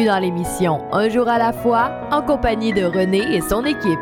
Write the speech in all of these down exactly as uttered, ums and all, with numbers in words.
dans l'émission Un jour à la fois, en compagnie de René et son équipe.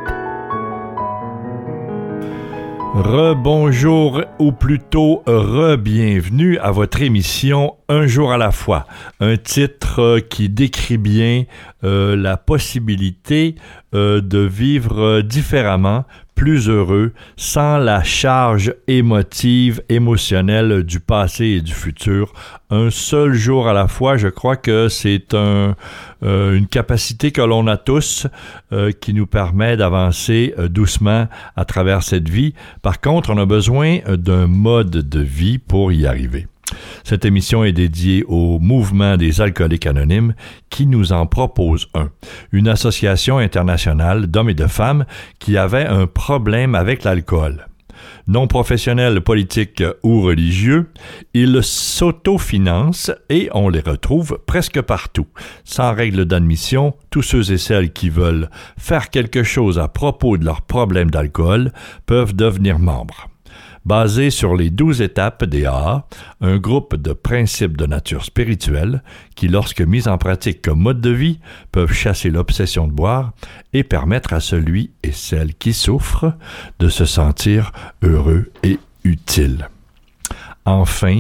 Rebonjour ou plutôt re-bienvenue à votre émission Un jour à la fois, un titre qui décrit bien euh, la possibilité euh, de vivre différemment, plus heureux, sans la charge émotive, émotionnelle du passé et du futur. Un seul jour à la fois, je crois que c'est un, euh, une capacité que l'on a tous euh, qui nous permet d'avancer euh, doucement à travers cette vie. Par contre, on a besoin d'un mode de vie pour y arriver. Cette émission est dédiée au mouvement des alcooliques anonymes qui nous en propose un, une association internationale d'hommes et de femmes qui avaient un problème avec l'alcool. Non professionnels, politiques ou religieux, ils s'autofinancent et on les retrouve presque partout. Sans règle d'admission, tous ceux et celles qui veulent faire quelque chose à propos de leur problème d'alcool peuvent devenir membres. Basé sur les douze étapes des A A, un groupe de principes de nature spirituelle qui, lorsque mis en pratique comme mode de vie, peuvent chasser l'obsession de boire et permettre à celui et celle qui souffrent de se sentir heureux et utile. Enfin,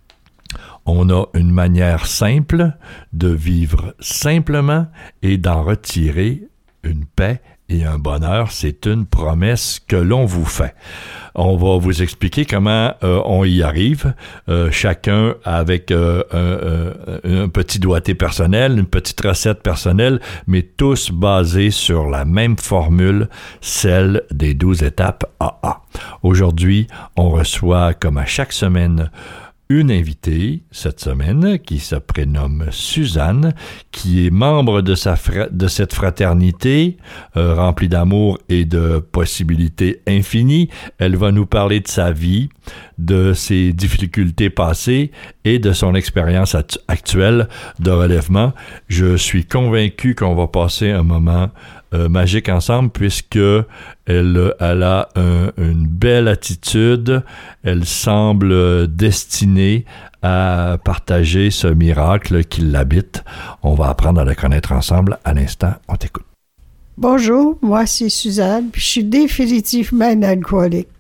on a une manière simple de vivre simplement et d'en retirer une paix et un bonheur. C'est une promesse que l'on vous fait. On va vous expliquer comment euh, on y arrive, euh, chacun avec euh, un, un, un petit doigté personnel, une petite recette personnelle, mais tous basés sur la même formule, celle des douze étapes A A. Aujourd'hui, on reçoit, comme à chaque semaine, une invitée cette semaine qui se prénomme Suzanne, qui est membre de, sa fra- de cette fraternité euh, remplie d'amour et de possibilités infinies. Elle va nous parler de sa vie, de ses difficultés passées et de son expérience at- actuelle de relèvement. Je suis convaincu qu'on va passer un moment Euh, magique ensemble puisque elle, elle a un, une belle attitude, elle semble destinée à partager ce miracle qui l'habite. On va apprendre à la connaître ensemble. À l'instant, on t'écoute. Bonjour, moi c'est Suzanne, puis je suis définitivement une alcoolique.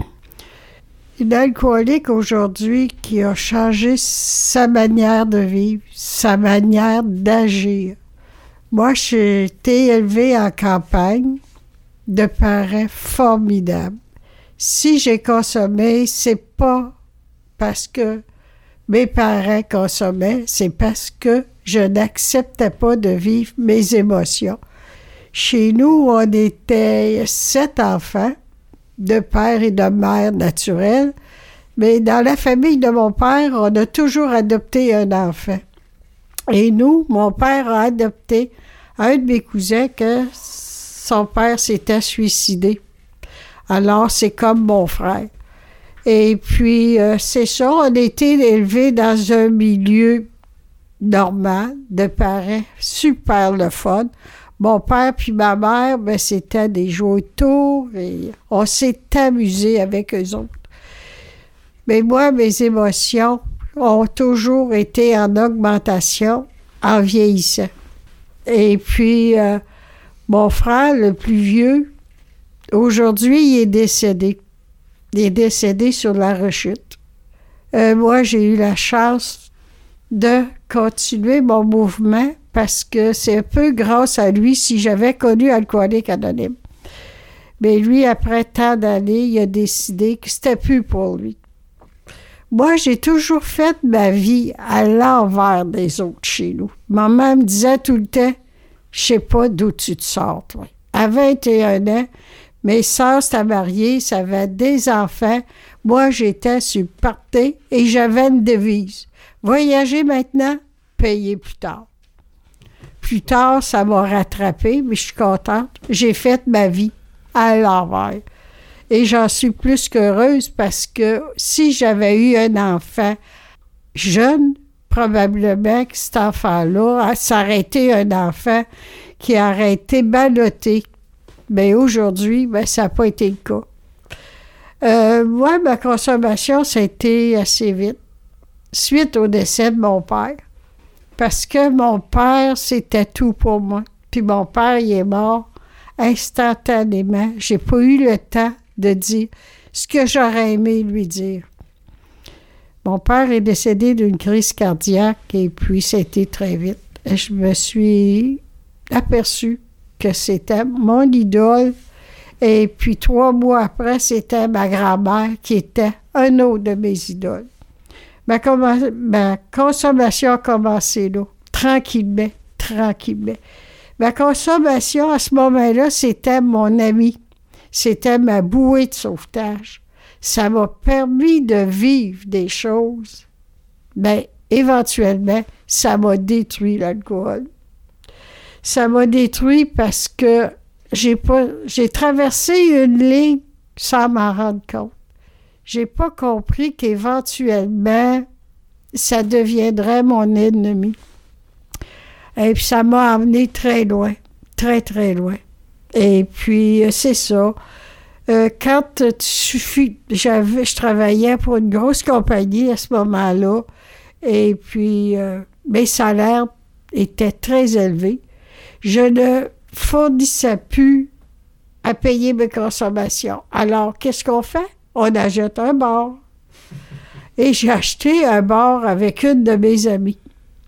Une alcoolique aujourd'hui qui a changé sa manière de vivre, sa manière d'agir. Moi, j'ai été élevée en campagne de parents formidables. Si j'ai consommé, c'est pas parce que mes parents consommaient, c'est parce que je n'acceptais pas de vivre mes émotions. Chez nous, on était sept enfants, de père et de mère naturels, mais dans la famille de mon père, on a toujours adopté un enfant. Et nous, mon père a adopté un de mes cousins que son père s'était suicidé. Alors, c'est comme mon frère. Et puis, euh, c'est ça, on a été élevés dans un milieu normal, de parents super le fun. Mon père puis ma mère, ben, c'était des jeux autour et on s'est amusé avec eux autres. Mais moi, mes émotions ont toujours été en augmentation en vieillissant. Et puis, euh, mon frère, le plus vieux, aujourd'hui, il est décédé. Il est décédé sur la rechute. Euh, moi, j'ai eu la chance de continuer mon mouvement parce que c'est un peu grâce à lui si j'avais connu Alcooliques Anonymes. Mais lui, après tant d'années, il a décidé que c'était plus pour lui. Moi, j'ai toujours fait ma vie à l'envers des autres chez nous. Maman me disait tout le temps, je sais pas d'où tu te sors, toi. À vingt et un ans, mes sœurs s'étaient mariées, ça avait des enfants. Moi, j'étais sur le party et j'avais une devise. Voyager maintenant, payer plus tard. Plus tard, ça m'a rattrapée, mais je suis contente. J'ai fait ma vie à l'envers. Et j'en suis plus qu'heureuse parce que si j'avais eu un enfant jeune, probablement que cet enfant-là, ça aurait été un enfant qui aurait été ballotté. Mais aujourd'hui, ben, ça n'a pas été le cas. Euh, moi, ma consommation, ça a été assez vite. Suite au décès de mon père, Parce que mon père, c'était tout pour moi. Puis mon père, il est mort instantanément. J'ai pas eu le temps de dire ce que j'aurais aimé lui dire. Mon père est décédé d'une crise cardiaque et puis c'était très vite. Et je me suis aperçue que c'était mon idole. Et puis trois mois après, c'était ma grand-mère qui était un autre de mes idoles. Ma, comm- ma consommation a commencé là, tranquillement, tranquillement. Ma consommation à ce moment-là, c'était mon ami. C'était ma bouée de sauvetage. Ça m'a permis de vivre des choses, mais éventuellement, ça m'a détruit l'alcool. Ça m'a détruit parce que j'ai pas, j'ai traversé une ligne sans m'en rendre compte. J'ai pas compris qu'éventuellement, ça deviendrait mon ennemi. Et puis, ça m'a amené très loin, très, très loin. Et puis, c'est ça. Euh, quand tu suffis, j'avais, je travaillais pour une grosse compagnie à ce moment-là, et puis euh, mes salaires étaient très élevés. Je ne fournissais plus à payer mes consommations. Alors, qu'est-ce qu'on fait? On achète un bar. Et j'ai acheté un bar avec une de mes amies.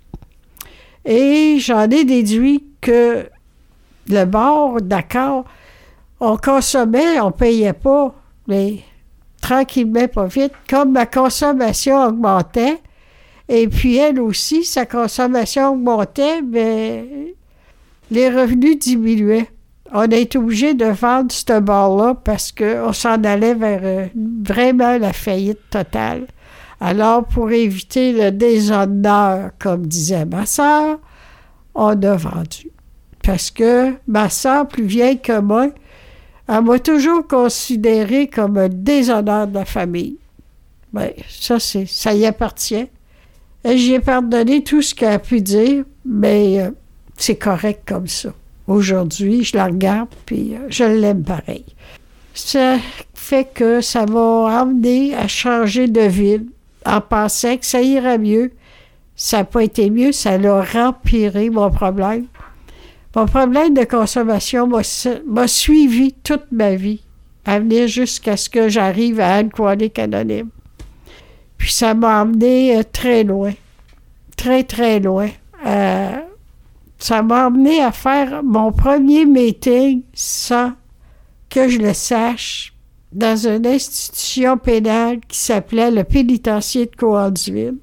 Et j'en ai déduit que le bar, d'accord, on consommait, on ne payait pas, mais tranquillement, pas vite. Comme ma consommation augmentait, et puis elle aussi, sa consommation augmentait, mais les revenus diminuaient. On a été obligé de vendre ce bar-là parce qu'on s'en allait vers euh, vraiment la faillite totale. Alors, pour éviter le déshonneur, comme disait ma sœur, on a vendu. Parce que ma sœur, plus vieille que moi, elle m'a toujours considéré comme un déshonneur de la famille. Bien, ça, c'est, ça y appartient. Et j'y ai pardonné tout ce qu'elle a pu dire, mais euh, c'est correct comme ça. Aujourd'hui, je la regarde, puis euh, je l'aime pareil. Ça fait que ça m'a amené à changer de ville en pensant que ça irait mieux. Ça n'a pas été mieux, ça l'a empiré, mon problème. Mon problème de consommation m'a, m'a suivi toute ma vie, à venir jusqu'à ce que j'arrive à Alcoolique Anonyme. Puis ça m'a emmené euh, très loin, très, très loin. Euh, ça m'a emmené à faire mon premier meeting sans que je le sache dans une institution pénale qui s'appelait le pénitencier de Cowansville.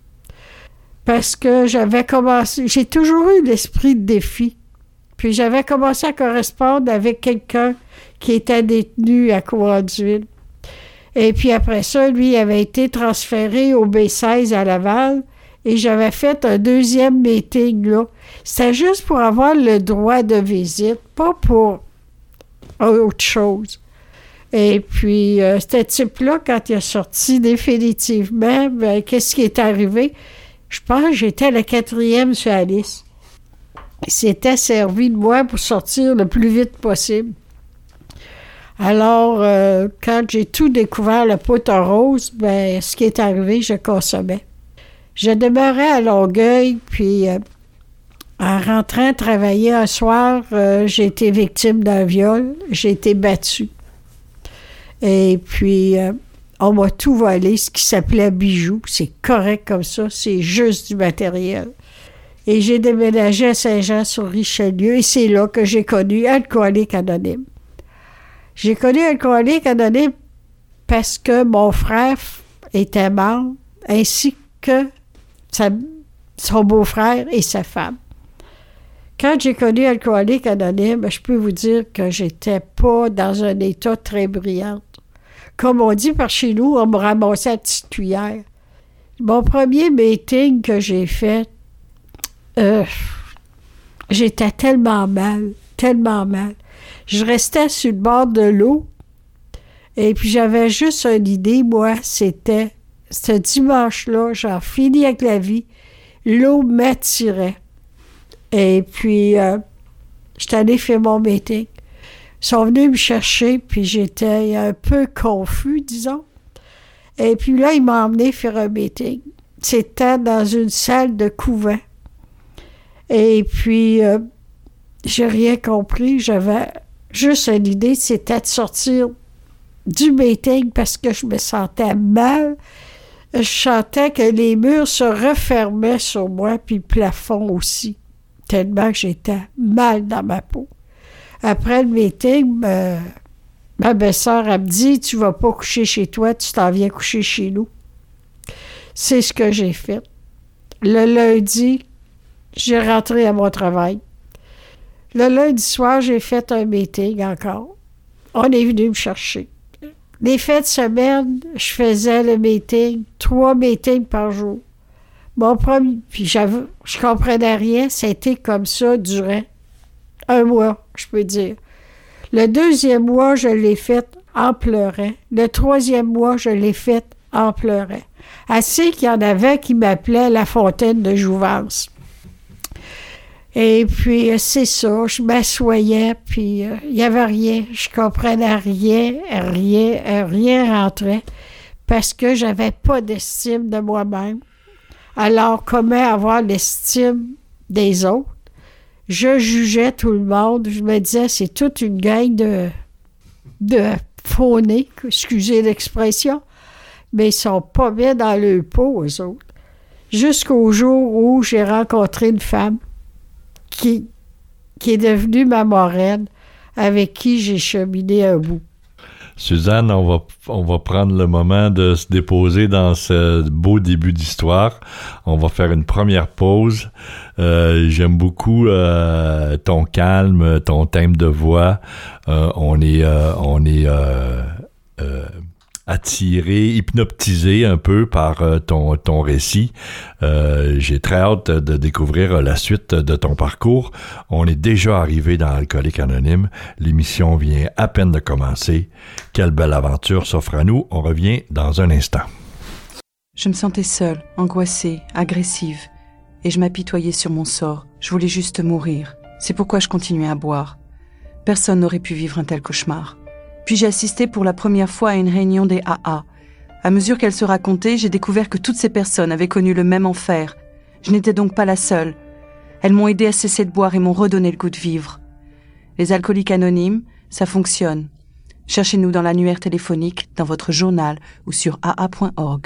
Parce que j'avais commencé, j'ai toujours eu l'esprit de défi. Puis j'avais commencé à correspondre avec quelqu'un qui était détenu à Cowansville. Et puis après ça, lui avait été transféré au B seize à Laval et j'avais fait un deuxième meeting là. C'était juste pour avoir le droit de visite, pas pour autre chose. Et puis, euh, ce type-là, quand il est sorti définitivement, ben, qu'est-ce qui est arrivé? Je pense que j'étais la quatrième sur la liste. Il s'était servi de moi pour sortir le plus vite possible. Alors, euh, quand j'ai tout découvert, le poudre rose, ben, ce qui est arrivé, je consommais. Je demeurais à Longueuil, puis euh, en rentrant travailler un soir, euh, j'ai été victime d'un viol. J'ai été battue. Et puis, euh, on m'a tout volé, ce qui s'appelait bijoux. C'est correct comme ça, c'est juste du matériel. Et j'ai déménagé à Saint-Jean-sur-Richelieu et c'est là que j'ai connu Alcoolique Anonyme. J'ai connu Alcoolique Anonyme parce que mon frère était membre, ainsi que sa, son beau-frère et sa femme. Quand j'ai connu Alcoolique Anonyme, je peux vous dire que j'étais pas dans un état très brillant. Comme on dit par chez nous, on me ramassait à petite cuillère. Mon premier meeting que j'ai fait, euh, j'étais tellement mal, tellement mal. Je restais sur le bord de l'eau et puis j'avais juste une idée, moi, c'était ce dimanche-là, j'en finis avec la vie, l'eau m'attirait. Et puis, euh, j'étais allée faire mon meeting. Ils sont venus me chercher, puis j'étais un peu confus, disons. Et puis là, ils m'ont emmené faire un meeting. C'était dans une salle de couvent. Et puis, euh, j'ai rien compris. J'avais juste une idée, c'était de sortir du meeting parce que je me sentais mal. Je sentais que les murs se refermaient sur moi, puis le plafond aussi, tellement que j'étais mal dans ma peau. Après le meeting, me, ma belle-sœur, elle me dit « Tu vas pas coucher chez toi, tu t'en viens coucher chez nous. » C'est ce que j'ai fait. Le lundi, j'ai rentré à mon travail. Le lundi soir, j'ai fait un meeting encore. On est venu me chercher. Les fins de semaine, je faisais le meeting, trois meetings par jour. Mon premier, puis j'avoue, je comprenais rien, c'était comme ça durant un mois, je peux dire. Le deuxième mois, je l'ai fait en pleurant. Le troisième mois, je l'ai fait en pleurant. Assez qu'il y en avait qui m'appelaient la fontaine de jouvence. Et puis, c'est ça, je m'assoyais, puis il euh, n'y avait rien. Je comprenais rien, rien, rien rentrait, parce que j'avais pas d'estime de moi-même. Alors, comment avoir l'estime des autres? Je jugeais tout le monde. Je me disais, c'est toute une gang de, de faunés, excusez l'expression, mais ils sont pas bien dans le pot, eux autres. Jusqu'au jour où j'ai rencontré une femme Qui, qui est devenue ma marraine, avec qui j'ai cheminé un bout. Suzanne, on va, on va prendre le moment de se déposer dans ce beau début d'histoire. On va faire une première pause. Euh, j'aime beaucoup euh, ton calme, ton thème de voix. Euh, on est, euh, on est euh, euh, attiré, hypnotisé un peu par euh, ton, ton récit. Euh, j'ai très hâte de découvrir la suite de ton parcours. On est déjà arrivé dans Alcoolique Anonyme. L'émission vient à peine de commencer. Quelle belle aventure s'offre à nous. On revient dans un instant. Je me sentais seule, angoissée, agressive, et je m'apitoyais sur mon sort. Je voulais juste mourir. C'est pourquoi je continuais à boire. Personne n'aurait pu vivre un tel cauchemar. Puis j'ai assisté pour la première fois à une réunion des A A. À mesure qu'elle se racontait, j'ai découvert que toutes ces personnes avaient connu le même enfer. Je n'étais donc pas la seule. Elles m'ont aidé à cesser de boire et m'ont redonné le goût de vivre. Les alcooliques anonymes, ça fonctionne. Cherchez-nous dans l'annuaire téléphonique, dans votre journal ou sur a a point org.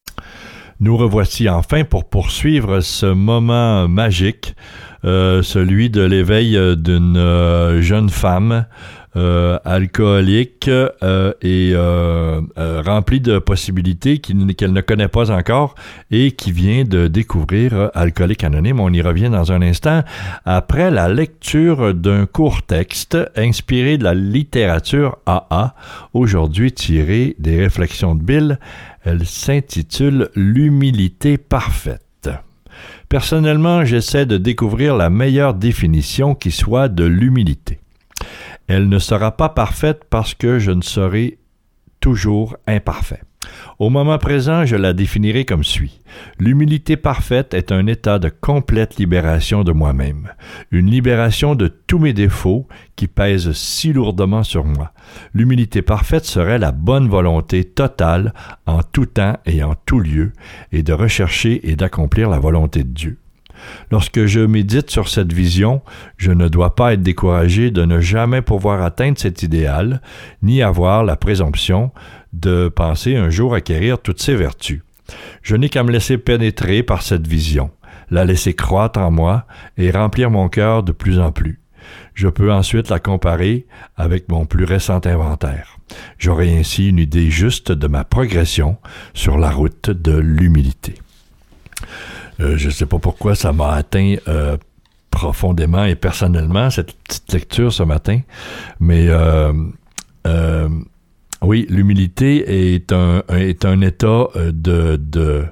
Nous revoici enfin pour poursuivre ce moment magique, euh, celui de l'éveil d'une euh, jeune femme Euh, alcoolique euh, et euh, euh, remplie de possibilités qu'il, qu'elle ne connaît pas encore et qui vient de découvrir euh, Alcoolique Anonyme. On y revient dans un instant après la lecture d'un court texte inspiré de la littérature A A, aujourd'hui tiré des réflexions de Bill. Elle s'intitule « L'humilité parfaite ». Personnellement, j'essaie de découvrir la meilleure définition qui soit de l'humilité. Elle ne sera pas parfaite parce que je ne serai toujours imparfait. Au moment présent, je la définirai comme suit. L'humilité parfaite est un état de complète libération de moi-même, une libération de tous mes défauts qui pèsent si lourdement sur moi. L'humilité parfaite serait la bonne volonté totale en tout temps et en tout lieu, et de rechercher et d'accomplir la volonté de Dieu. Lorsque je médite sur cette vision, je ne dois pas être découragé de ne jamais pouvoir atteindre cet idéal, ni avoir la présomption de penser un jour acquérir toutes ces vertus. Je n'ai qu'à me laisser pénétrer par cette vision, la laisser croître en moi et remplir mon cœur de plus en plus. Je peux ensuite la comparer avec mon plus récent inventaire. J'aurai ainsi une idée juste de ma progression sur la route de l'humilité. Euh, je ne sais pas pourquoi ça m'a atteint euh, profondément et personnellement, cette petite lecture ce matin, mais euh, euh, oui, l'humilité est un, est un état de, de,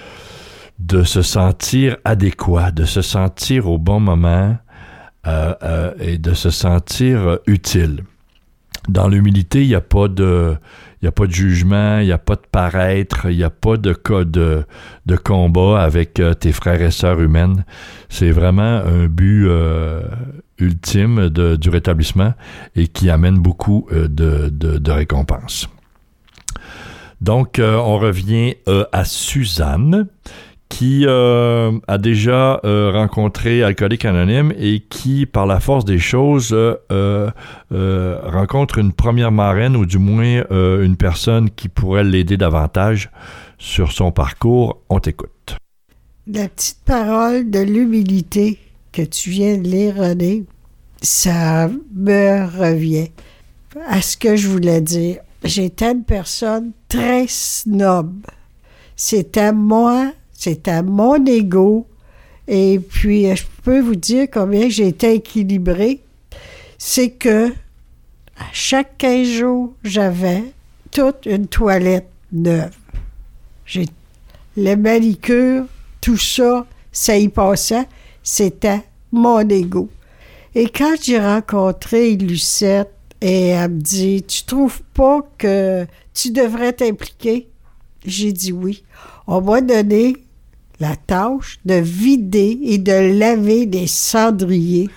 de se sentir adéquat, de se sentir au bon moment euh, euh, et de se sentir utile. Dans l'humilité, il n'y a pas de... Il n'y a pas de jugement, il n'y a pas de paraître, il n'y a pas de cas de, de combat avec euh, tes frères et sœurs humaines. C'est vraiment un but euh, ultime de, du rétablissement et qui amène beaucoup euh, de, de, de récompenses. Donc, euh, on revient euh, à Suzanne, qui euh, a déjà euh, rencontré Alcooliques Anonymes et qui, par la force des choses, euh, euh, rencontre une première marraine ou du moins euh, une personne qui pourrait l'aider davantage sur son parcours. On t'écoute. La petite parole de l'humilité que tu viens de lire, René, ça me revient à ce que je voulais dire. J'étais une personne très snob. C'était moi, c'était mon ego. Et puis, je peux vous dire combien j'étais équilibrée. C'est que à chaque quinze jours, j'avais toute une toilette neuve. J'ai le manicure, tout ça, ça y passait. C'était mon ego. Et quand j'ai rencontré Lucette, et elle me dit, tu trouves pas que tu devrais t'impliquer? J'ai dit oui. On m'a donné la tâche de vider et de laver des cendriers.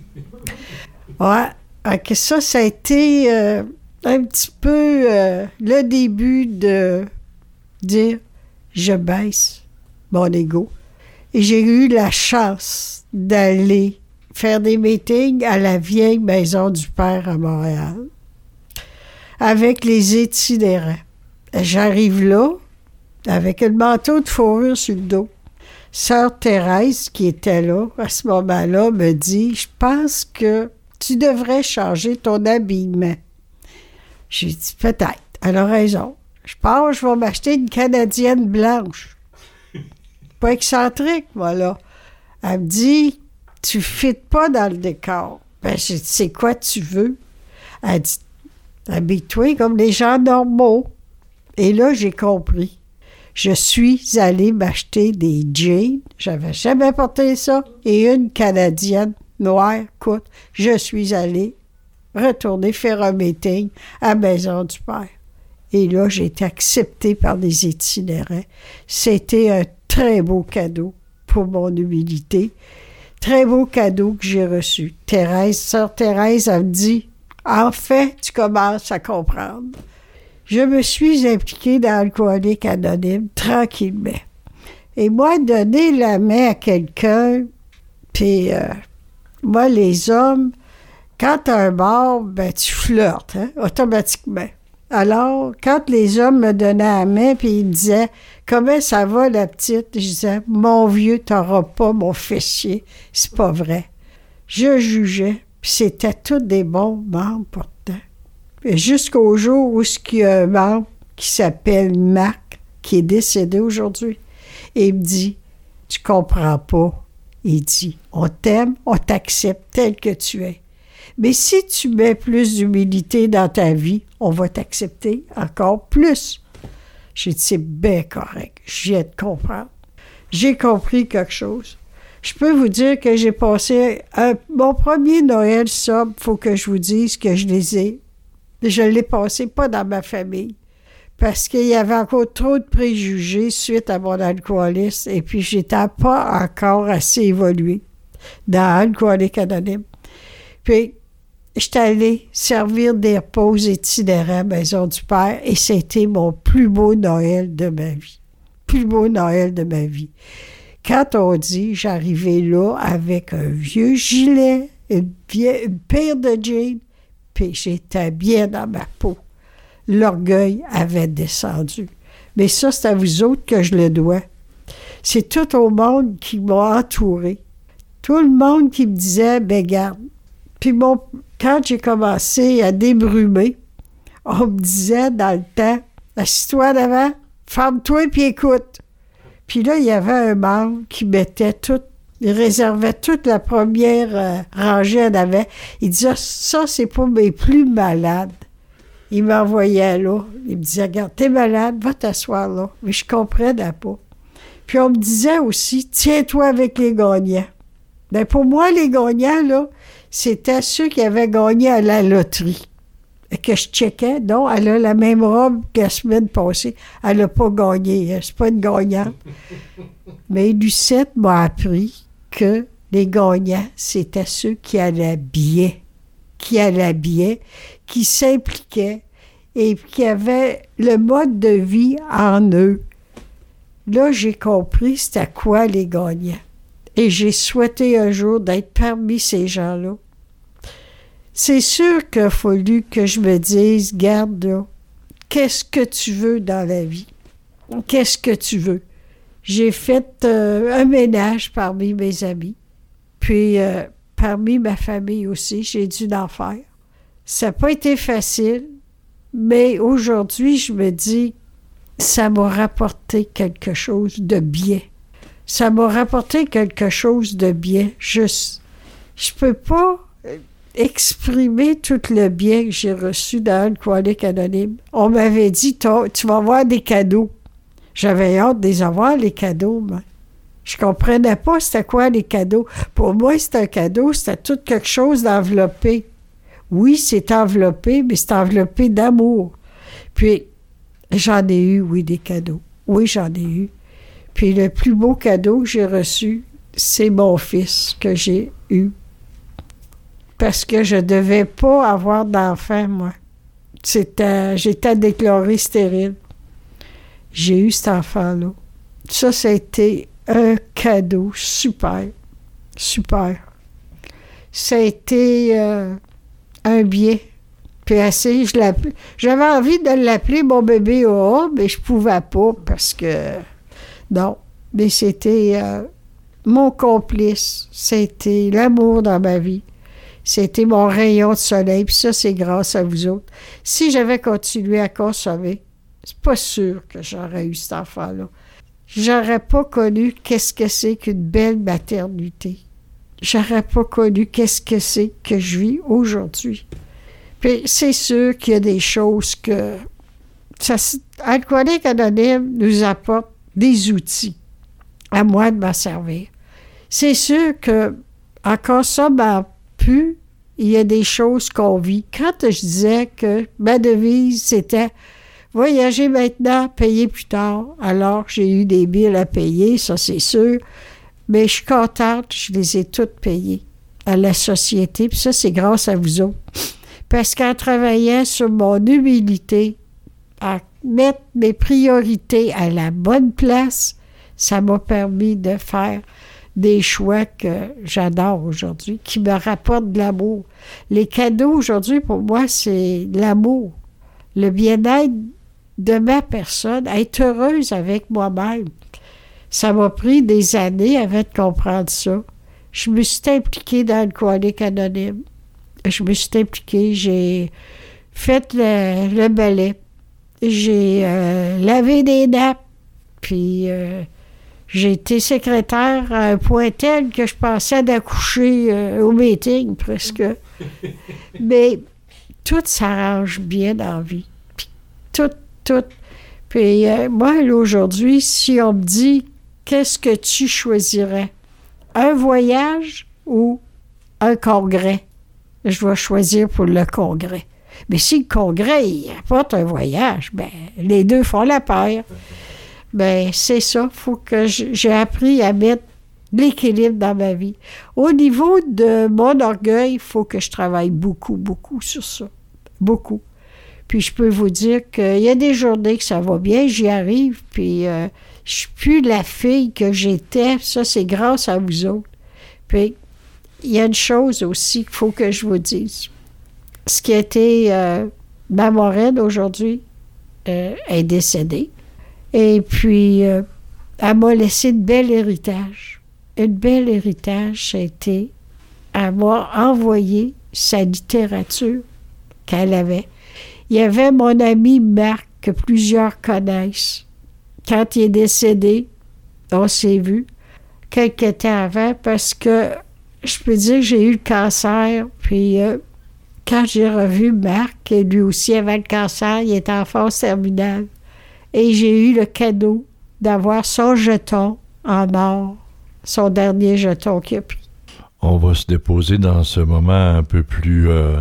Ouais, que ça, ça a été euh, un petit peu euh, le début de dire, je baisse mon ego. Et j'ai eu la chance d'aller faire des meetings à la vieille Maison du Père à Montréal avec les itinérants. J'arrive là avec un manteau de fourrure sur le dos. Sœur Thérèse, qui était là à ce moment-là, me dit « Je pense que tu devrais changer ton habillement. » J'ai dit « Peut-être. Elle a raison. Je pense que je vais m'acheter une Canadienne blanche. » Pas excentrique, moi, là. Elle me dit « Tu ne fites pas dans le décor. » Ben, j'ai dit « C'est quoi tu veux? » Elle dit « Habille-toi comme les gens normaux. » Et là, j'ai compris. Je suis allée m'acheter des jeans. J'avais jamais porté ça. Et une Canadienne noire. Écoute, je suis allée retourner faire un meeting à Maison du Père. Et là, j'ai été acceptée par des itinérants. C'était un très beau cadeau pour mon humilité. Très beau cadeau que j'ai reçu. Thérèse, sœur Thérèse, elle me dit, « En fait, tu commences à comprendre. » Je me suis impliquée dans Alcooliques Anonymes tranquillement. Et moi, donner la main à quelqu'un, puis euh, moi, les hommes, quand t'as un mort, ben tu flirtes, hein, automatiquement. Alors, quand les hommes me donnaient la main, puis ils me disaient « Comment ça va, la petite? » Je disais « Mon vieux, t'auras pas mon fessier. » C'est pas vrai. Je jugeais, puis c'était tous des bons membres pourtant. Jusqu'au jour où il y a un membre qui s'appelle Marc, qui est décédé aujourd'hui, et il me dit « Tu comprends pas. » Il dit « On t'aime, on t'accepte tel que tu es. Mais si tu mets plus d'humilité dans ta vie, on va t'accepter encore plus. » J'ai dit « C'est bien correct. Je viens de comprendre. » J'ai compris quelque chose. Je peux vous dire que j'ai passé un, mon premier Noël sobre, il faut que je vous dise que je les ai Je ne l'ai passé pas dans ma famille parce qu'il y avait encore trop de préjugés suite à mon alcoolisme et puis je n'étais pas encore assez évoluée dans Alcooliques Anonymes. Puis, j'étais allée servir des repas itinérants à Maison du Père et c'était mon plus beau Noël de ma vie. Plus beau Noël de ma vie. Quand on dit, j'arrivais là avec un vieux gilet, une, vieille, une paire de jeans, puis j'étais bien dans ma peau. L'orgueil avait descendu. Mais ça, c'est à vous autres que je le dois. C'est tout au monde qui m'a entouré. Tout le monde qui me disait, ben garde. Puis mon, quand j'ai commencé à débrumer, on me disait dans le temps, assis-toi devant, ferme-toi puis écoute. Puis là, il y avait un membre qui mettait tout. Il réservait toute la première euh, rangée en avant. Il disait, ça, c'est pour mes plus malades. Il m'envoyait là. Il me disait, regarde, t'es malade, va t'asseoir là. Mais je comprenais pas. Puis on me disait aussi, tiens-toi avec les gagnants. Bien, pour moi, les gagnants, là, c'était ceux qui avaient gagné à la loterie. Et que je checkais. Non, elle a la même robe que la semaine passée. Elle n'a pas gagné. C'est pas une gagnante. Mais Lucette m'a appris que les gagnants, c'était ceux qui allaient bien, qui allaient bien, qui s'impliquaient et qui avaient le mode de vie en eux. là, j'ai compris c'était quoi les gagnants. Et j'ai souhaité un jour d'être parmi ces gens-là. C'est sûr qu'il a fallu que je me dise, garde là, qu'est-ce que tu veux dans la vie? Qu'est-ce que tu veux? J'ai fait euh, un ménage parmi mes amis. Puis, euh, parmi ma famille aussi, j'ai dû en faire. Ça n'a pas été facile, mais aujourd'hui, je me dis, ça m'a rapporté quelque chose de bien. Ça m'a rapporté quelque chose de bien. Je ne peux pas exprimer tout le bien que j'ai reçu dans Alcoolique Anonyme. On m'avait dit, tu vas avoir des cadeaux. J'avais hâte de les avoir, les cadeaux, moi. Je comprenais pas c'était quoi les cadeaux. Pour moi, c'était un cadeau, c'était tout quelque chose d'enveloppé. Oui, c'est enveloppé, mais c'est enveloppé d'amour. Puis, j'en ai eu, oui, des cadeaux. Oui, j'en ai eu. Puis, le plus beau cadeau que j'ai reçu, c'est mon fils que j'ai eu. Parce que je devais pas avoir d'enfant, moi. C'était, j'étais déclarée stérile. J'ai eu cet enfant-là. Ça, ça a été un cadeau super, super. Ça a été euh, un bien. Puis assez, je l'appelais. J'avais envie de l'appeler mon bébé Oa, mais je pouvais pas parce que... Non, mais c'était euh, mon complice. C'était l'amour dans ma vie. C'était mon rayon de soleil. Puis ça, c'est grâce à vous autres. Si j'avais continué à consommer, c'est pas sûr que j'aurais eu cet enfant-là. J'aurais pas connu qu'est-ce que c'est qu'une belle maternité. J'aurais pas connu qu'est-ce que c'est que je vis aujourd'hui. Puis c'est sûr qu'il y a des choses que... Ça, Alcoolique Anonyme nous apporte des outils. À moi de m'en servir. C'est sûr que en consommant plus, il y a des choses qu'on vit. Quand je disais que ma devise, c'était voyager maintenant, payer plus tard, alors j'ai eu des billes à payer, ça c'est sûr, mais je suis contente, je les ai toutes payées à la société, puis ça c'est grâce à vous autres. Parce qu'en travaillant sur mon humilité, à mettre mes priorités à la bonne place, ça m'a permis de faire des choix que j'adore aujourd'hui, qui me rapportent de l'amour. Les cadeaux aujourd'hui, pour moi, c'est l'amour, le bien-être de ma personne, être heureuse avec moi-même. Ça m'a pris des années avant de comprendre ça. Je me suis impliquée dans Alcoolique Anonyme. Je me suis impliquée, j'ai fait le, le balai, j'ai euh, lavé des nappes, puis euh, j'ai été secrétaire à un point tel que je pensais d'accoucher euh, au meeting, presque. Mais tout s'arrange bien dans la vie. Puis tout, tout. Puis euh, moi, là, aujourd'hui, si on me dit « Qu'est-ce que tu choisirais? Un voyage ou un congrès? » Je vais choisir pour le congrès. Mais si le congrès il apporte un voyage, ben les deux font la paire. Ben c'est ça, faut que je, j'ai appris à mettre l'équilibre dans ma vie. Au niveau de mon orgueil, il faut que je travaille beaucoup, beaucoup sur ça. Beaucoup. Puis je peux vous dire qu'il y a des journées que ça va bien, j'y arrive, puis euh, je suis plus la fille que j'étais. Ça, c'est grâce à vous autres. Puis il y a une chose aussi qu'il faut que je vous dise. Ce qui a été euh, ma marraine aujourd'hui euh, est décédée. Et puis, euh, elle m'a laissé de bel héritage. Un bel héritage, ça a été, elle m'a envoyé sa littérature qu'elle avait. Il y avait mon ami Marc, que plusieurs connaissent. Quand il est décédé, on s'est vu quelques temps avant, parce que je peux dire que j'ai eu le cancer, puis euh, quand j'ai revu Marc, et lui aussi avait le cancer, il était en phase terminale. Et j'ai eu le cadeau d'avoir son jeton en or, son dernier jeton qu'il a pris. On va se déposer dans ce moment un peu plus euh,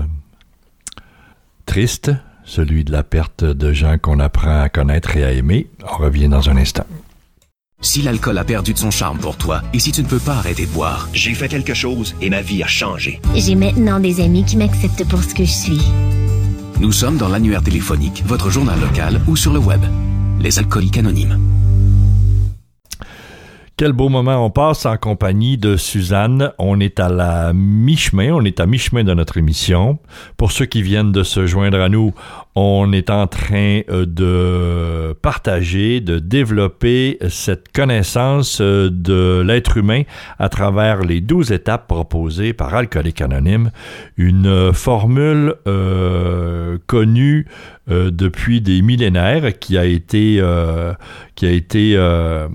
triste, celui de la perte de gens qu'on apprend à connaître et à aimer. On revient dans un instant. Si l'alcool a perdu de son charme pour toi et si tu ne peux pas arrêter de boire, j'ai fait quelque chose et ma vie a changé. J'ai maintenant des amis qui m'acceptent pour ce que je suis. Nous sommes dans l'annuaire téléphonique, votre journal local ou sur le web. Les Alcooliques Anonymes. Quel beau moment on passe en compagnie de Suzanne. On est à la mi-chemin, on est à mi-chemin de notre émission. Pour ceux qui viennent de se joindre à nous, on est en train de partager, de développer cette connaissance de l'être humain à travers les douze étapes proposées par Alcooliques Anonymes, une formule euh, connue euh, depuis des millénaires qui a été, euh, qui a été euh,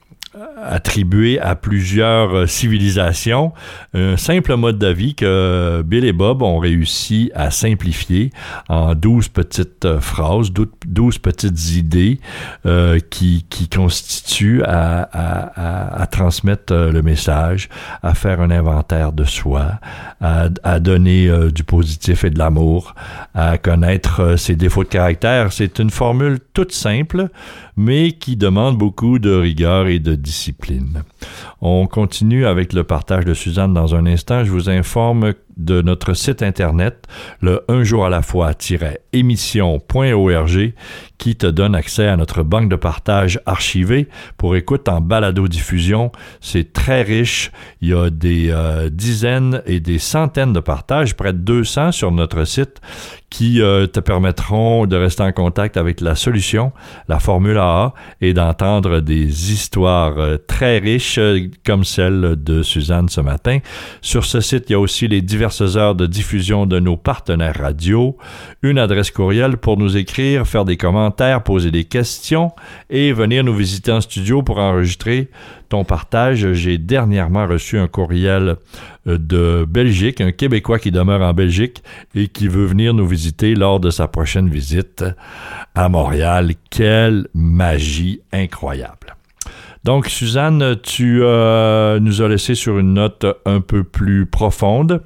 attribué à plusieurs civilisations, un simple mode de vie que Bill et Bob ont réussi à simplifier en douze petites phrases, douze petites idées euh, qui, qui constituent à, à, à, à transmettre le message, à faire un inventaire de soi, à, à donner euh, du positif et de l'amour, à connaître euh, ses défauts de caractère. C'est une formule toute simple, mais qui demande beaucoup de rigueur et de discipline. On continue avec le partage de Suzanne dans un instant. Je vous informe de notre site internet, le un jour à la fois-émission point org, qui te donne accès à notre banque de partage archivée pour écoute en balado-diffusion. C'est très riche. Il y a des euh, dizaines et des centaines de partages, près de deux cents sur notre site, qui euh, te permettront de rester en contact avec la solution, la formule A A, et d'entendre des histoires euh, très riches euh, comme celle de Suzanne ce matin. Sur ce site, il y a aussi les diverses heures de diffusion de nos partenaires radio, une adresse courriel pour nous écrire, faire des commentaires, poser des questions et venir nous visiter en studio pour enregistrer ton partage. J'ai dernièrement reçu un courriel de Belgique, un Québécois qui demeure en Belgique et qui veut venir nous visiter lors de sa prochaine visite à Montréal. Quelle magie incroyable! Donc, Suzanne, tu euh, nous as laissé sur une note un peu plus profonde,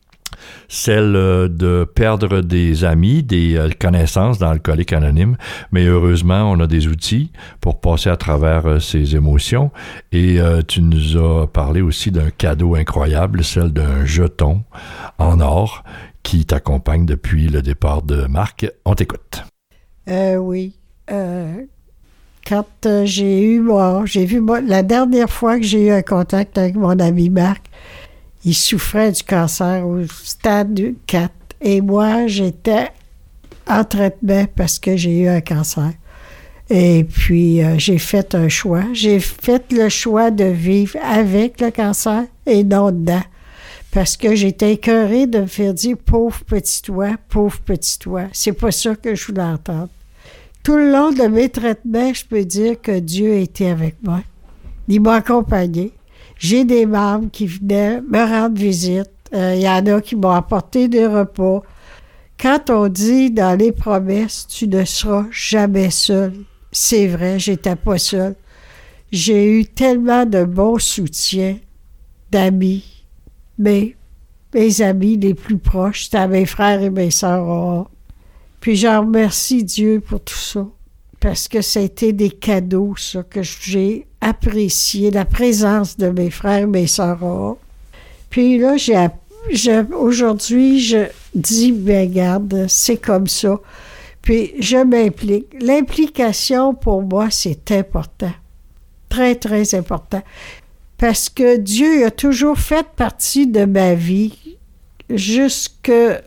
celle de perdre des amis, des connaissances dans Alcooliques Anonymes, mais heureusement, on a des outils pour passer à travers ces émotions. Et euh, tu nous as parlé aussi d'un cadeau incroyable, celle d'un jeton en or qui t'accompagne depuis le départ de Marc. On t'écoute. Euh, oui. Euh, quand euh, j'ai eu mon... J'ai vu mon, la dernière fois que j'ai eu un contact avec mon ami Marc, il souffrait du cancer au stade quatre. Et moi, j'étais en traitement parce que j'ai eu un cancer. Et puis, euh, j'ai fait un choix. J'ai fait le choix de vivre avec le cancer et non dedans. Parce que j'étais écœurée de me faire dire « pauvre petit toi, pauvre petit toi ». C'est pas ça que je voulais entendre. Tout le long de mes traitements, je peux dire que Dieu était avec moi. Il m'a accompagné. J'ai des membres qui venaient me rendre visite. Il euh, y en a qui m'ont apporté des repas. Quand on dit dans les promesses, tu ne seras jamais seul, c'est vrai, j'étais pas seule. J'ai eu tellement de bons soutiens d'amis, mais mes amis les plus proches, c'était mes frères et mes sœurs. Puis j'en remercie Dieu pour tout ça, parce que ça a été des cadeaux, ça, que j'ai apprécié, la présence de mes frères et mes sœurs. Puis là, j'ai, j'ai, aujourd'hui, je dis, bien, regarde, c'est comme ça. Puis je m'implique. L'implication, pour moi, c'est important. Très, très important. Parce que Dieu a toujours fait partie de ma vie. Jusque euh,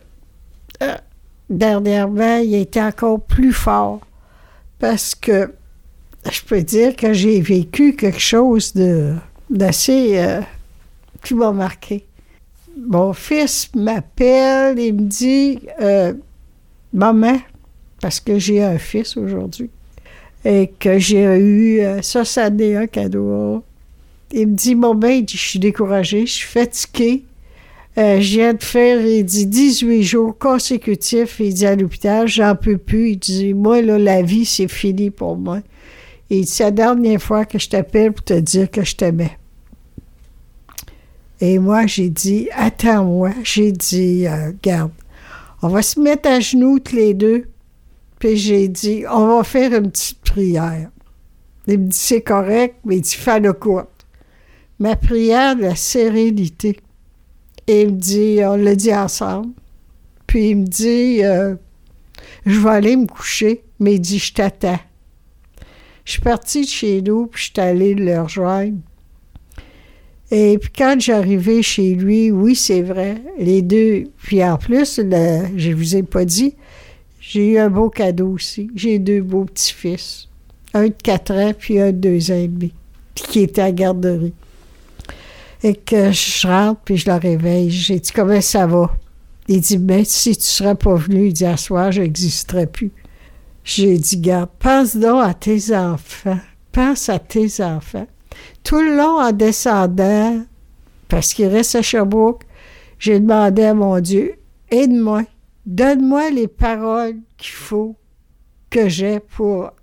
dernièrement, il était encore plus fort. Parce que je peux dire que j'ai vécu quelque chose de, d'assez... Euh, qui m'a marqué. Mon fils m'appelle et me dit euh, « Maman », parce que j'ai un fils aujourd'hui, et que j'ai eu... Euh, ça, ça en est un cadeau. Il me dit « Maman, il dit, je suis découragée, je suis fatiguée. Euh, je viens de faire, il dit, dix-huit jours consécutifs, il dit, à l'hôpital, j'en peux plus. Il dit, moi, là, la vie, c'est fini pour moi. » Et c'est la dernière fois que je t'appelle pour te dire que je t'aimais. Et moi, j'ai dit, attends-moi. J'ai dit, euh, garde, on va se mettre à genoux tous les deux. Puis j'ai dit, on va faire une petite prière. Il me dit, c'est correct, mais il dit, fais-le courte. Ma prière de la sérénité. Et il me dit, on l'a dit ensemble. Puis il me dit, euh, je vais aller me coucher, mais il dit, je t'attends. Je suis partie de chez nous, puis je suis allée le rejoindre. Et puis quand j'arrivais chez lui, oui, c'est vrai, les deux. Puis en plus, le, je vous ai pas dit, j'ai eu un beau cadeau aussi. J'ai deux beaux petits-fils. Un de quatre ans, puis un de deux ans et demi, qui était à la garderie. Et que je rentre, puis je le réveille. J'ai dit, comment ça va? Il dit, mais si tu serais pas venu, il dit, à soir, je n'existerais plus. J'ai dit, garde, pense donc à tes enfants. Pense à tes enfants. Tout le long, en descendant, parce qu'il reste à Sherbrooke, j'ai demandé à mon Dieu, aide-moi, donne-moi les paroles qu'il faut que j'ai pour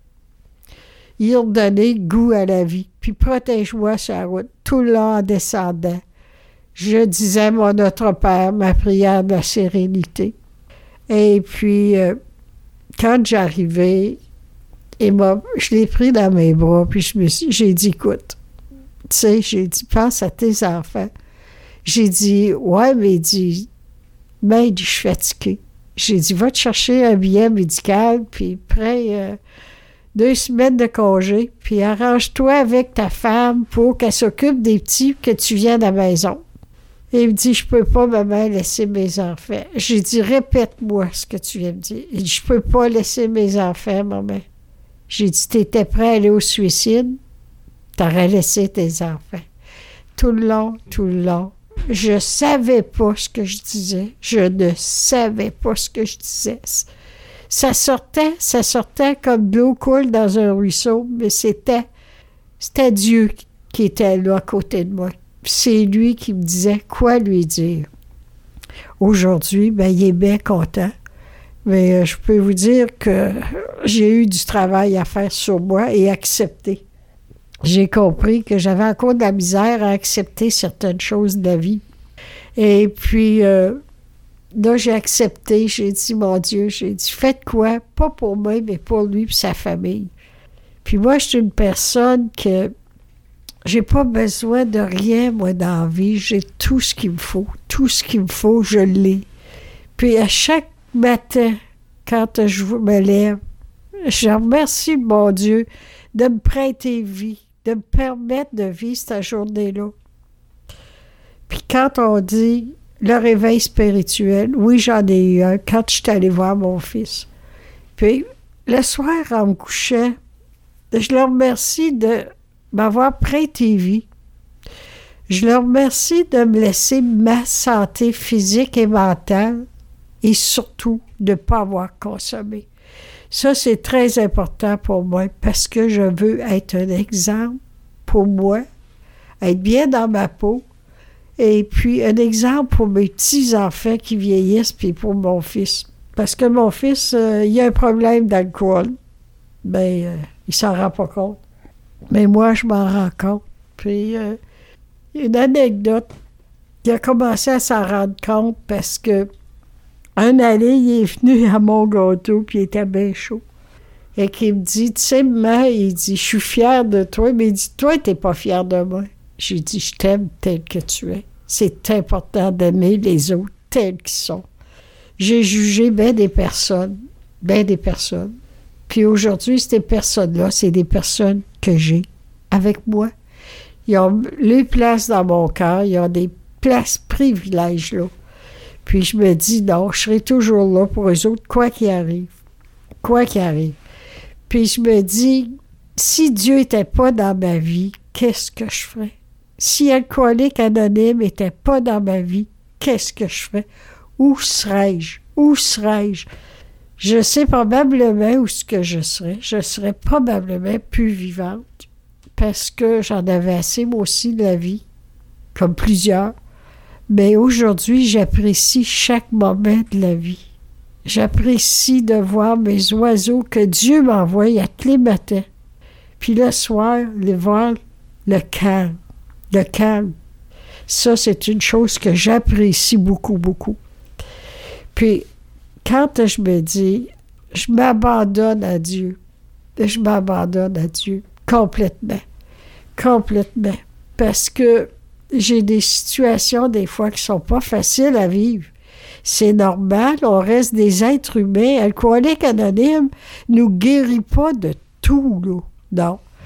y redonner goût à la vie. Puis protège-moi sur la route, tout le long en descendant. Je disais mon Notre Père, ma prière de la sérénité. Et puis, euh, quand j'arrivais, et moi, je l'ai pris dans mes bras, puis je me suis, j'ai dit, écoute, tu sais, j'ai dit, pense à tes enfants. J'ai dit, ouais, mais il dit, mais il dit, je suis fatiguée. J'ai dit, va te chercher un billet médical, puis prends euh, deux semaines de congé, puis arrange-toi avec ta femme pour qu'elle s'occupe des petits, que tu viennes à la maison. Et il me dit, je peux pas, maman, laisser mes enfants. J'ai dit, répète-moi ce que tu viens de dire. Il dit, je peux pas laisser mes enfants, maman. J'ai dit, t'étais prêt à aller au suicide, t'aurais laissé tes enfants. Tout le long, tout le long, je savais pas ce que je disais. Je ne savais pas ce que je disais. Ça sortait, ça sortait comme de l'eau coule dans un ruisseau, mais c'était, c'était Dieu qui était là à côté de moi. C'est lui qui me disait quoi lui dire. Aujourd'hui, ben, il est bien content. Mais euh, je peux vous dire que j'ai eu du travail à faire sur moi et accepter. J'ai compris que j'avais encore de la misère à accepter certaines choses de la vie. Et puis, euh, là, j'ai accepté. J'ai dit, mon Dieu, j'ai dit, faites quoi? Pas pour moi, mais pour lui et sa famille. Puis moi, je suis une personne que j'ai pas besoin de rien, moi, dans la vie. J'ai tout ce qu'il me faut. Tout ce qu'il me faut, je l'ai. Puis à chaque matin, quand je me lève, je remercie mon Dieu de me prêter vie, de me permettre de vivre cette journée-là. Puis quand on dit le réveil spirituel, oui, j'en ai eu un quand je suis allée voir mon fils. Puis le soir, en me couchant, je le remercie de m'avoir prêté vie. Je le remercie de me laisser ma santé physique et mentale et surtout de ne pas avoir consommé. Ça, c'est très important pour moi parce que je veux être un exemple pour moi, être bien dans ma peau et puis un exemple pour mes petits-enfants qui vieillissent puis pour mon fils. Parce que mon fils, euh, il a un problème d'alcool. Bien, euh, il s'en rend pas compte. Mais moi, je m'en rends compte. Puis, euh, une anecdote, il a commencé à s'en rendre compte parce que un année, il est venu à mon gâteau, puis il était bien chaud. Et qu'il me dit, tu sais, maman, il dit, je suis fière de toi, mais il dit, toi, t'es pas fière de moi. J'ai dit, je t'aime tel que tu es. C'est important d'aimer les autres tels qu'ils sont. J'ai jugé bien des personnes, bien des personnes. Puis aujourd'hui, ces personnes-là, c'est des personnes que j'ai avec moi. Ils ont les places dans mon cœur, ils ont des places privilèges là. Puis je me dis, non, je serai toujours là pour eux autres, quoi qu'il arrive. Quoi qu'il arrive. Puis je me dis, si Dieu n'était pas dans ma vie, qu'est-ce que je ferais? Si Alcoolique Anonyme n'était pas dans ma vie, qu'est-ce que je ferais? Où serais-je? Où serais-je? Je sais probablement où ce que je serais. Je serais probablement plus vivante parce que j'en avais assez, moi aussi, de la vie, comme plusieurs. Mais aujourd'hui, j'apprécie chaque moment de la vie. J'apprécie de voir mes oiseaux que Dieu m'envoie à tous les matins. Puis le soir, les voir le calme. Le calme. Ça, c'est une chose que j'apprécie beaucoup, beaucoup. Puis, quand je me dis, je m'abandonne à Dieu, je m'abandonne à Dieu complètement. Complètement. Parce que j'ai des situations, des fois, qui sont pas faciles à vivre. C'est normal, on reste des êtres humains. Alcoolique Anonyme nous guérit pas de tout, là. Non.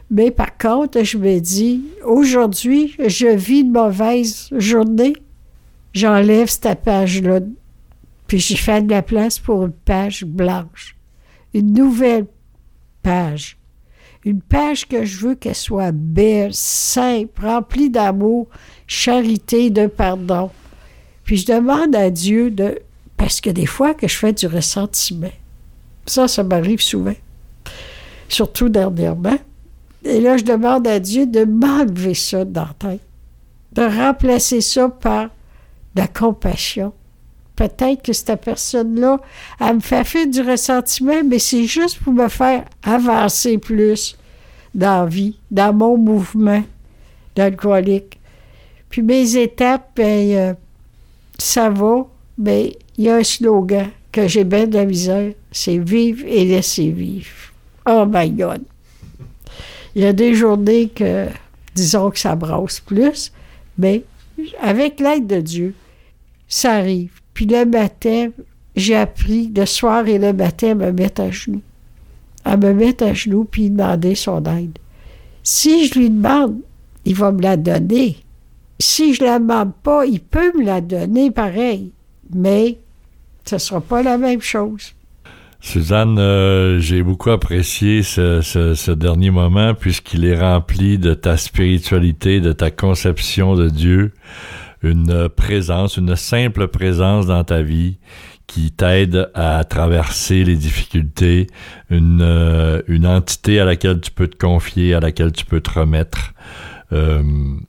Mais par contre, je me dis, aujourd'hui, je vis une mauvaise journée, j'enlève cette page-là, puis j'y fais de la place pour une page blanche. Une nouvelle page. Une page que je veux qu'elle soit belle, simple, remplie d'amour, charité, de pardon. Puis je demande à Dieu de... Parce que des fois que je fais du ressentiment. Ça, ça m'arrive souvent. Surtout dernièrement. Et là, je demande à Dieu de m'enlever ça dans la tête. De remplacer ça par de la compassion. Peut-être que cette personne-là, elle me fait faire du ressentiment, mais c'est juste pour me faire avancer plus dans la vie, dans mon mouvement d'alcoolique. Puis mes étapes, bien, euh, ça va, mais il y a un slogan que j'ai bien de la misère, c'est « Vivre et laisser vivre ». Oh my God! Il y a des journées que, disons que ça brasse plus, mais avec l'aide de Dieu, ça arrive. Puis le matin, j'ai appris le soir et le matin à me mettre à genoux. À me mettre à genoux puis demander son aide. Si je lui demande, il va me la donner. Si je ne la demande pas, il peut me la donner pareil. Mais ce ne sera pas la même chose. Suzanne, euh, j'ai beaucoup apprécié ce, ce, ce dernier moment puisqu'il est rempli de ta spiritualité, de ta conception de Dieu. Une présence, une simple présence dans ta vie qui t'aide à traverser les difficultés, une, euh, une entité à laquelle tu peux te confier, à laquelle tu peux te remettre. Euh,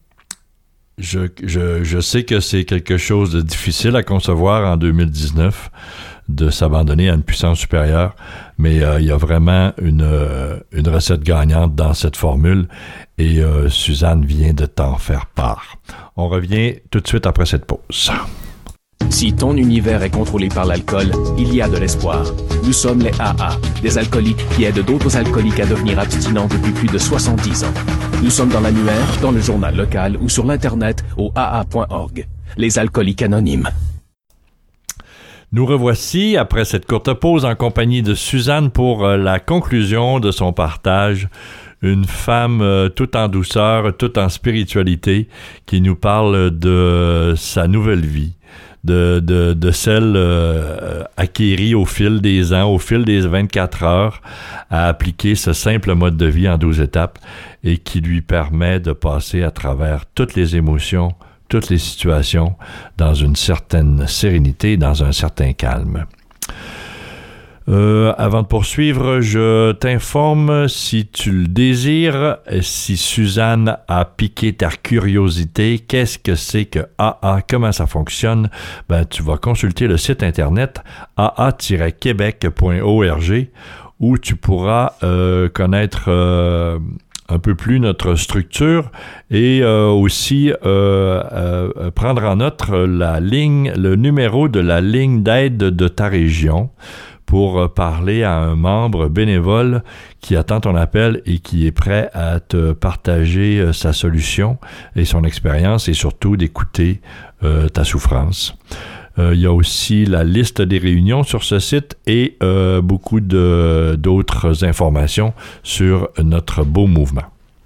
je, je, je sais que c'est quelque chose de difficile à concevoir en deux mille dix-neuf, de s'abandonner à une puissance supérieure, mais euh, il y a vraiment une, euh, une recette gagnante dans cette formule et euh, Suzanne vient de t'en faire part. On revient tout de suite après cette pause. Si ton univers est contrôlé par l'alcool, il y a de l'espoir. Nous sommes les A A, des alcooliques qui aident d'autres alcooliques à devenir abstinents depuis plus de soixante-dix ans. Nous sommes dans l'annuaire, dans le journal local ou sur l'Internet au A A point org. Les alcooliques anonymes. Nous revoici après cette courte pause en compagnie de Suzanne pour euh, la conclusion de son partage. Une femme euh, toute en douceur, toute en spiritualité, qui nous parle de sa nouvelle vie, de, de, de celle euh, acquérie au fil des ans, au fil des vingt-quatre heures, à appliquer ce simple mode de vie en douze étapes et qui lui permet de passer à travers toutes les émotions, toutes les situations dans une certaine sérénité, dans un certain calme. Euh, avant de poursuivre, je t'informe, si tu le désires, si Suzanne a piqué ta curiosité, qu'est-ce que c'est que A A, comment ça fonctionne, ben, tu vas consulter le site internet a a tiret québec point org où tu pourras euh, connaître euh, un peu plus notre structure et euh, aussi euh, euh, prendre en note la ligne, le numéro de la ligne d'aide de ta région pour parler à un membre bénévole qui attend ton appel et qui est prêt à te partager euh, sa solution et son expérience et surtout d'écouter euh, ta souffrance. Euh, il y a aussi la liste des réunions sur ce site et euh, beaucoup de, d'autres informations sur notre beau mouvement.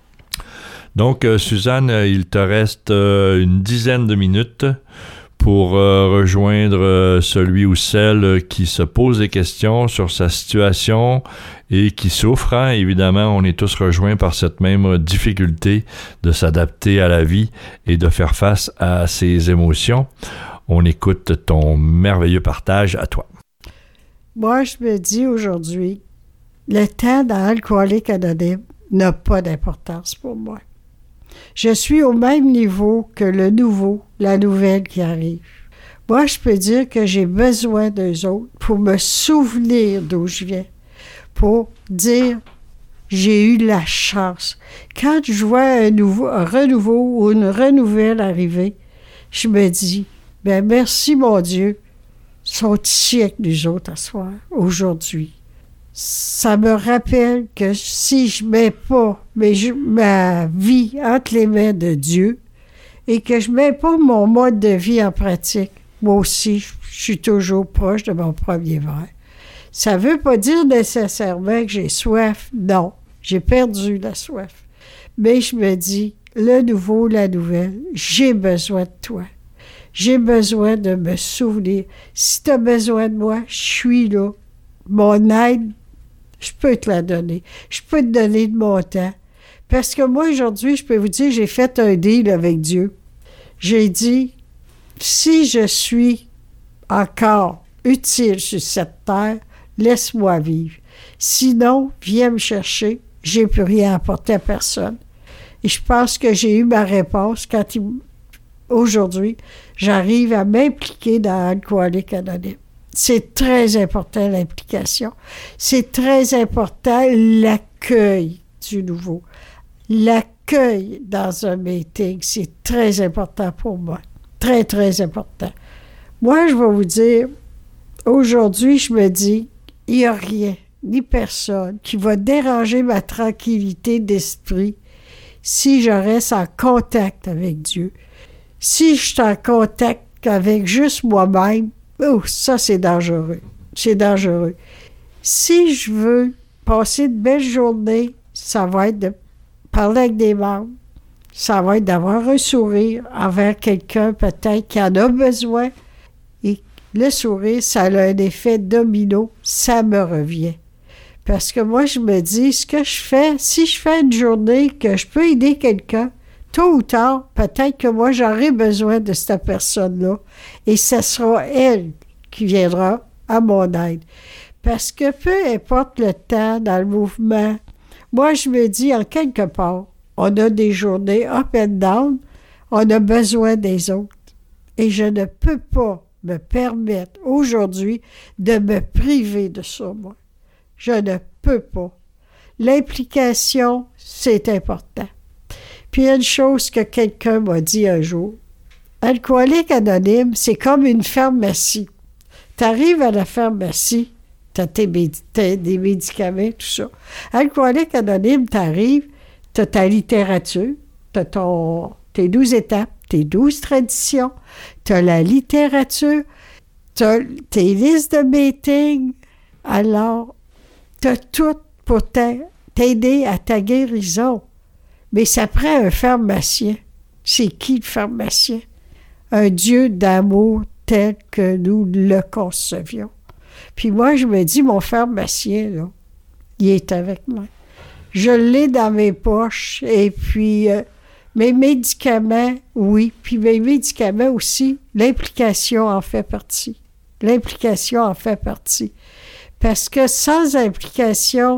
Donc, euh, Suzanne, il te reste euh, une dizaine de minutes pour euh, rejoindre euh, celui ou celle qui se pose des questions sur sa situation et qui souffre. Hein. Évidemment, on est tous rejoints par cette même difficulté de s'adapter à la vie et de faire face à ses émotions. On écoute ton merveilleux partage à toi. Moi, je me dis aujourd'hui, le temps dans Alcooliques Anonymes n'a pas d'importance pour moi. Je suis au même niveau que le nouveau, la nouvelle qui arrive. Moi, je peux dire que j'ai besoin d'eux autres pour me souvenir d'où je viens, pour dire j'ai eu la chance. Quand je vois un, nouveau, un renouveau ou une renouvelle arriver, je me dis, bien, merci mon Dieu, ils sont ici avec nous autres à soir, aujourd'hui. Ça me rappelle que si je ne mets pas mais je, ma vie entre les mains de Dieu et que je ne mets pas mon mode de vie en pratique, moi aussi, je, je suis toujours proche de mon premier verre. Ça ne veut pas dire nécessairement que j'ai soif. Non, j'ai perdu la soif. Mais je me dis, le nouveau, la nouvelle, j'ai besoin de toi. J'ai besoin de me souvenir. Si tu as besoin de moi, je suis là. Mon aide, je peux te la donner. Je peux te donner de mon temps. Parce que moi, aujourd'hui, je peux vous dire, j'ai fait un deal avec Dieu. J'ai dit, si je suis encore utile sur cette terre, laisse-moi vivre. Sinon, viens me chercher. J'ai plus rien à apporter à personne. Et je pense que j'ai eu ma réponse quand il, aujourd'hui, j'arrive à m'impliquer dans Alcooliques Anonymes. C'est très important, l'implication. C'est très important, l'accueil du nouveau. L'accueil dans un meeting, c'est très important pour moi. Très, très important. Moi, je vais vous dire, aujourd'hui, je me dis, il n'y a rien, ni personne, qui va déranger ma tranquillité d'esprit si je reste en contact avec Dieu. Si je suis en contact avec juste moi-même, oh, ça, c'est dangereux. C'est dangereux. Si je veux passer une belle journée, ça va être de parler avec des membres, ça va être d'avoir un sourire envers quelqu'un peut-être qui en a besoin. Et le sourire, ça a un effet domino, ça me revient. Parce que moi, je me dis, ce que je fais, si je fais une journée que je peux aider quelqu'un, tôt ou tard, peut-être que moi, j'aurai besoin de cette personne-là. Et ce sera elle qui viendra à mon aide. Parce que peu importe le temps dans le mouvement, moi, je me dis, en quelque part, on a des journées up and down, on a besoin des autres. Et je ne peux pas me permettre aujourd'hui de me priver de ça, moi. Je ne peux pas. L'implication, c'est important. Puis il y a une chose que quelqu'un m'a dit un jour. Alcoolique Anonyme, c'est comme une pharmacie. Tu arrives à la pharmacie, tu as tes médi- des médicaments, tout ça. Alcoolique Anonyme, tu arrives, tu as ta littérature, tu as ton, tes douze étapes, tes douze traditions, tu as la littérature, tu as tes listes de meetings. Alors, tu as tout pour t'aider à ta guérison. Mais ça prend un pharmacien. C'est qui le pharmacien? Un Dieu d'amour tel que nous le concevions. Puis moi, je me dis, mon pharmacien, là, il est avec moi. Je l'ai dans mes poches. Et puis, euh, mes médicaments, oui. Puis mes médicaments aussi, l'implication en fait partie. L'implication en fait partie. Parce que sans implication,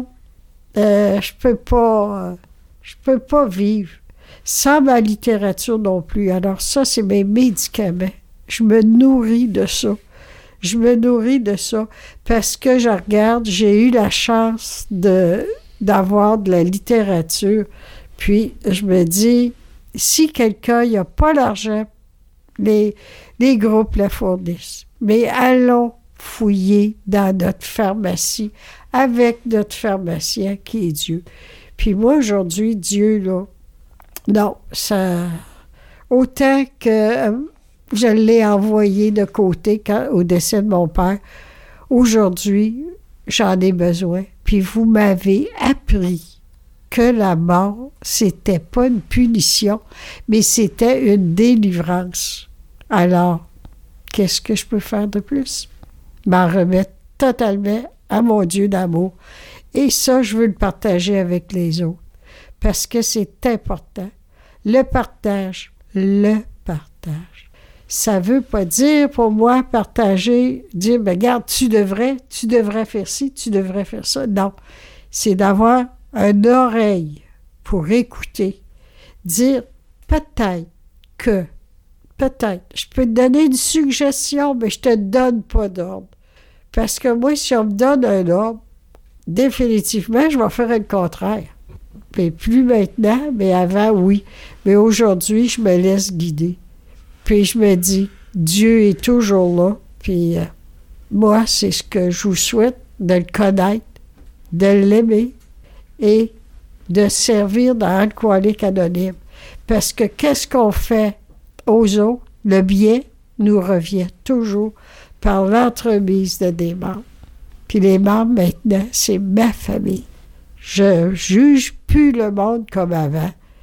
euh, je peux pas... Euh, Je ne peux pas vivre sans ma littérature non plus. Alors ça, c'est mes médicaments. Je me nourris de ça. Je me nourris de ça parce que je regarde, j'ai eu la chance de, d'avoir de la littérature. Puis je me dis, si quelqu'un n'a pas l'argent, les, les groupes la fournissent. Mais allons fouiller dans notre pharmacie avec notre pharmacien qui est Dieu. Puis moi, aujourd'hui, Dieu, là, non, ça... Autant que euh, je l'ai envoyé de côté quand, au décès de mon père, aujourd'hui, j'en ai besoin. Puis vous m'avez appris que la mort, c'était pas une punition, mais c'était une délivrance. Alors, qu'est-ce que je peux faire de plus? M'en remettre totalement à mon Dieu d'amour. Et ça, je veux le partager avec les autres. Parce que c'est important. Le partage, le partage. Ça ne veut pas dire, pour moi, partager, dire, ben, regarde, tu devrais, tu devrais faire ci, tu devrais faire ça. Non. C'est d'avoir une oreille pour écouter. Dire, peut-être que, peut-être, je peux te donner une suggestion, mais je ne te donne pas d'ordre. Parce que moi, si on me donne un ordre, définitivement, je vais faire le contraire. Mais plus maintenant, mais avant, oui. Mais aujourd'hui, je me laisse guider. Puis je me dis, Dieu est toujours là. Puis euh, moi, c'est ce que je vous souhaite, de le connaître, de l'aimer et de servir dans Alcooliques Anonymes. Parce que qu'est-ce qu'on fait aux autres? Le bien nous revient toujours par l'entremise de des membres. Puis les membres, maintenant, c'est ma famille. Je juge plus le monde comme avant.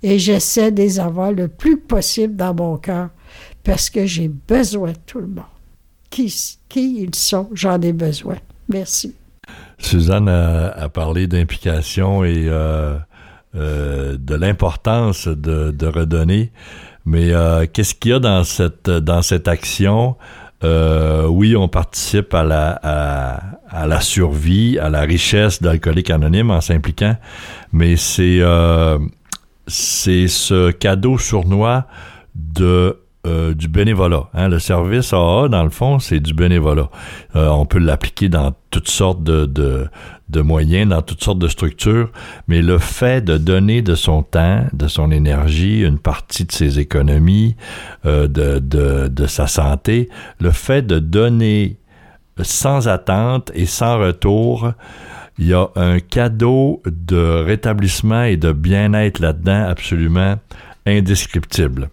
Et j'essaie de les avoir le plus possible dans mon cœur parce que j'ai besoin de tout le monde. Qui, qui ils sont, j'en ai besoin. Merci. Suzanne a, a parlé d'implication et euh, euh, de l'importance de, de redonner. Mais euh, qu'est-ce qu'il y a dans cette, dans cette action? Euh, oui, on participe à la, à, à la survie, à la richesse d'Alcooliques Anonymes en s'impliquant, mais c'est, euh, c'est ce cadeau sournois de Euh, du bénévolat. Hein? Le service A A, dans le fond, c'est du bénévolat. Euh, on peut l'appliquer dans toutes sortes de, de, de moyens, dans toutes sortes de structures, mais le fait de donner de son temps, de son énergie, une partie de ses économies, euh, de, de, de sa santé, le fait de donner sans attente et sans retour, il y a un cadeau de rétablissement et de bien-être là-dedans absolument indescriptible.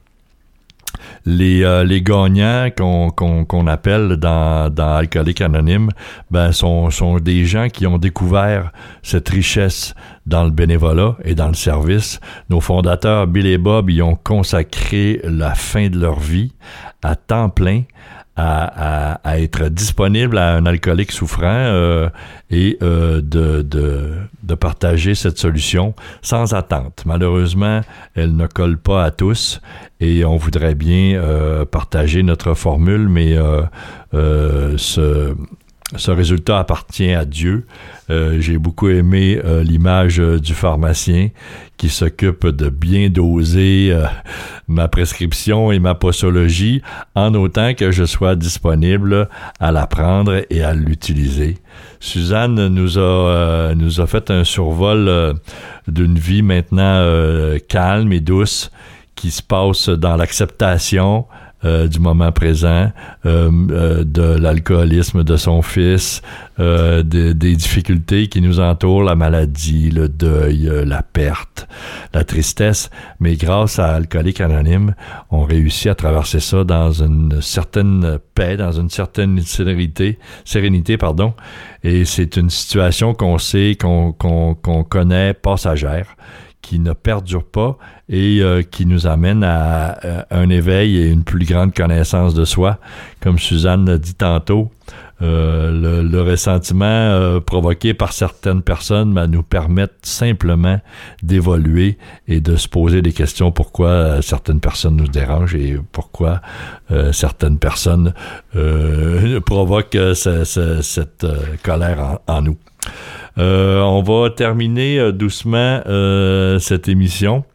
Les, euh, les gagnants qu'on, qu'on, qu'on appelle dans, dans Alcooliques Anonymes, ben, sont, sont des gens qui ont découvert cette richesse dans le bénévolat et dans le service. Nos fondateurs, Bill et Bob, y ont consacré la fin de leur vie à temps plein à, à, à être disponible à un alcoolique souffrant euh, et euh, de, de, de partager cette solution sans attente. Malheureusement, elle ne colle pas à tous et on voudrait bien euh, partager notre formule, mais euh, euh, ce... Ce résultat appartient à Dieu. Euh, j'ai beaucoup aimé euh, l'image euh, du pharmacien qui s'occupe de bien doser euh, ma prescription et ma posologie en autant que je sois disponible à la prendre et à l'utiliser. Suzanne nous a, euh, nous a fait un survol euh, d'une vie maintenant euh, calme et douce qui se passe dans l'acceptation Euh, du moment présent, euh, euh, de l'alcoolisme de son fils, euh, de, des difficultés qui nous entourent, la maladie, le deuil, euh, la perte, la tristesse. Mais grâce à Alcooliques Anonymes, on réussit à traverser ça dans une certaine paix, dans une certaine sérénité, sérénité, pardon. Et c'est une situation qu'on sait, qu'on, qu'on, qu'on connaît passagère, qui ne perdure pas et euh, qui nous amène à, à un éveil et une plus grande connaissance de soi. Comme Suzanne l'a dit tantôt, euh, le, le ressentiment euh, provoqué par certaines personnes ben, nous permettent simplement d'évoluer et de se poser des questions pourquoi euh, certaines personnes nous dérangent et pourquoi euh, certaines personnes euh, provoquent euh, ce, ce, cette euh, colère en, en nous. Euh, on va terminer euh, doucement euh, cette émission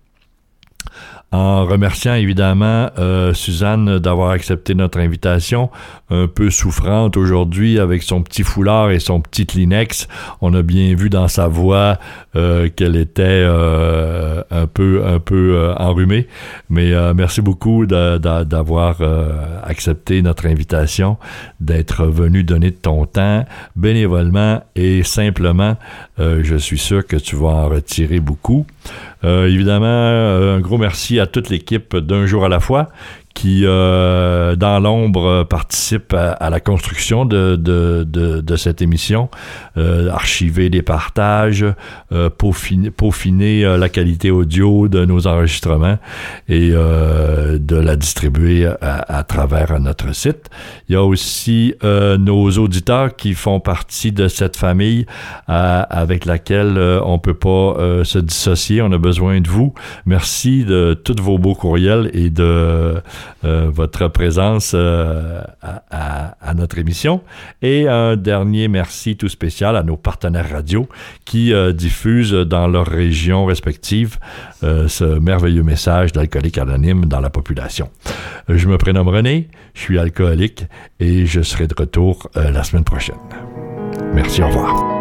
en remerciant évidemment euh, Suzanne d'avoir accepté notre invitation, un peu souffrante aujourd'hui avec son petit foulard et son petit Kleenex. On a bien vu dans sa voix euh, qu'elle était euh, un peu un peu euh, enrhumée, mais euh, merci beaucoup de, de, d'avoir euh, accepté notre invitation, d'être venu donner de ton temps bénévolement et simplement. Euh, je suis sûr que tu vas en retirer beaucoup. Euh, évidemment, euh, un gros merci à toute l'équipe d'Un jour à la fois qui, euh, dans l'ombre, participe à, à la construction de, de, de, de cette émission, euh, archiver des partages, euh, peaufiner, peaufiner euh, la qualité audio de nos enregistrements et euh, de la distribuer à, à travers notre site. Il y a aussi euh, nos auditeurs qui font partie de cette famille euh, avec laquelle euh, on peut pas euh, se dissocier. On a besoin de vous. Merci de tous vos beaux courriels et de Euh, votre présence euh, à, à, à notre émission. Et un dernier merci tout spécial à nos partenaires radio qui euh, diffusent dans leurs régions respectives euh, ce merveilleux message d'Alcooliques Anonymes dans la population. Je me prénomme René, je suis alcoolique et je serai de retour euh, la semaine prochaine. Merci, au revoir.